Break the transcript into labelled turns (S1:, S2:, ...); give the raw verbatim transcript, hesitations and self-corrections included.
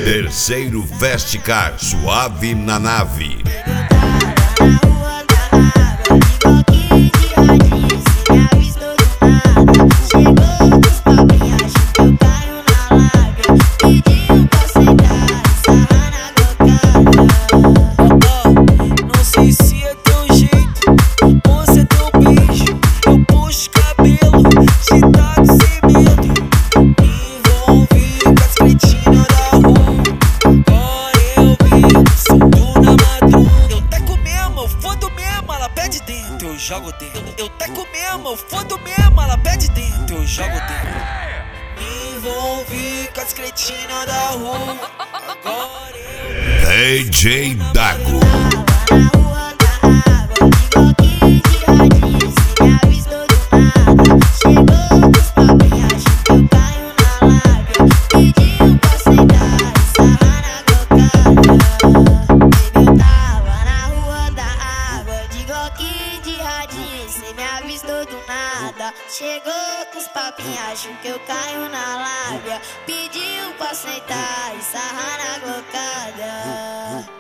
S1: Terceiro Festcar, suave na nave.
S2: Não sei se é teu jeito ou se é teu beijo. Eu puxo o cabelo, te taco sem medo. Me envolvi com as cretinas da rua. Agora eu vi, sinto na madruga. Eu teco mesmo, eu fodo mesmo, ela pede dentro, eu jogo dentro. Eu teco mesmo, eu fodo mesmo, ela pede dentro, eu jogo dentro. Me envolvi com as cretinas da rua. Agora eu
S1: D J Dago.
S3: Chegou com os papinhos, acho que eu caio na lábia. Pediu pra sentar e sarrar na glocada.